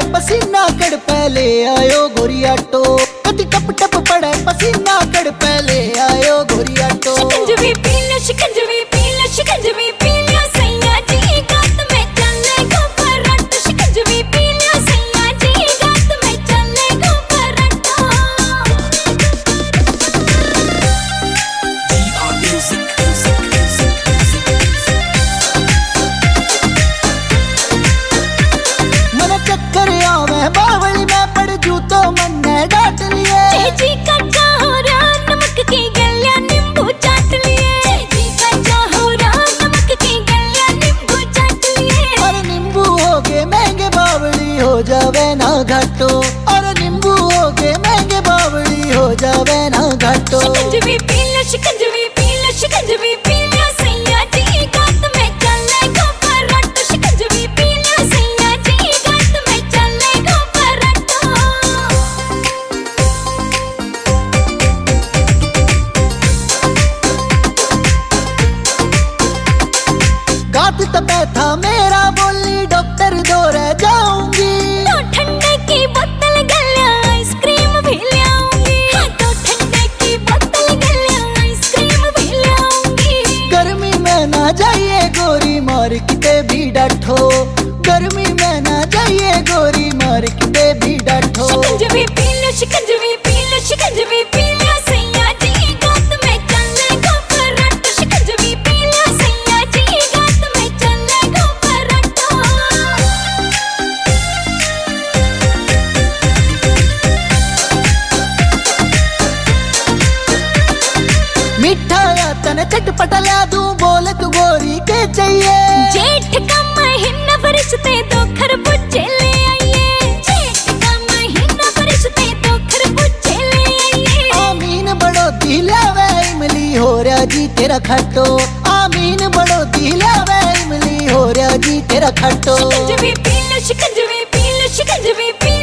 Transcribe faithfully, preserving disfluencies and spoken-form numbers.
पसीना कड़ पहले आयो गोरिया टो, कदी टप टप पड़े पसीना कड़ पहले आयो गोरिया टो। शिकंजवी पी लो, शिकंजवी पी लो, शिकंजवी पी लो सैया जी गात में चले गो फरट। शिकंजवी पी लो सैया जी गात में चले गो फरट। मन चक्कर आवे बावली में पड़ जू तो मन ने डांट लिए। जी कच्चा हो रहा नमक की गलियां नींबू चाट लिए। जी कच्चा हो रहा नमक की गलियां नींबू चाट लिए। और नींबू हो गए महंगे बावली हो जावे ना घाटो, और नींबू हो गए महंगे बावली हो जावे ना घाटो। शिकंजवी पी लो, शिकंजवी पी लो, शिकंजवी पी लो सैया जी गात में चले गो फरट। शिकंजवी पी लो सैया जी गात में चले गो फरट। गात तपे था मेरा बोली डॉक्टर दो रह जाऊंगी। तो ठंडे की बोतल गलियां आइसक्रीम भी ले आऊंगी। हाँ तो ठंडे की बोतल गलियां आइसक्रीम भी ले आऊंगी। गर्मी में ना जाइए गोरी मार किते भी डांटो, गर्मी में ना जाइए गोरी मार किते भी डांटो। शिकंजवी पी लो, शिकंजवी पी लो, शिकंजवी पी लो सैया जी गात में चले गो फरट। शिकंजवी पी लो सैया जी गात में चले गो फरट। मीठा या तने चटपटा ला दूं बोले तू गोरी के चाहिए। जेठ का महीना बरसते दो खरबूजे ले आइए। जेठ का महीना बरसते दो खरबूजे ले आइए। आमीन बड़ो दिलावे इमली हो रहा जी तेरा खट्टो, आमीन बड़ो दिलावे इमली हो रहा जी तेरा खट्टो। शिकंजवी पी लो, शिकंजवी पी लो, शिकंजवी पी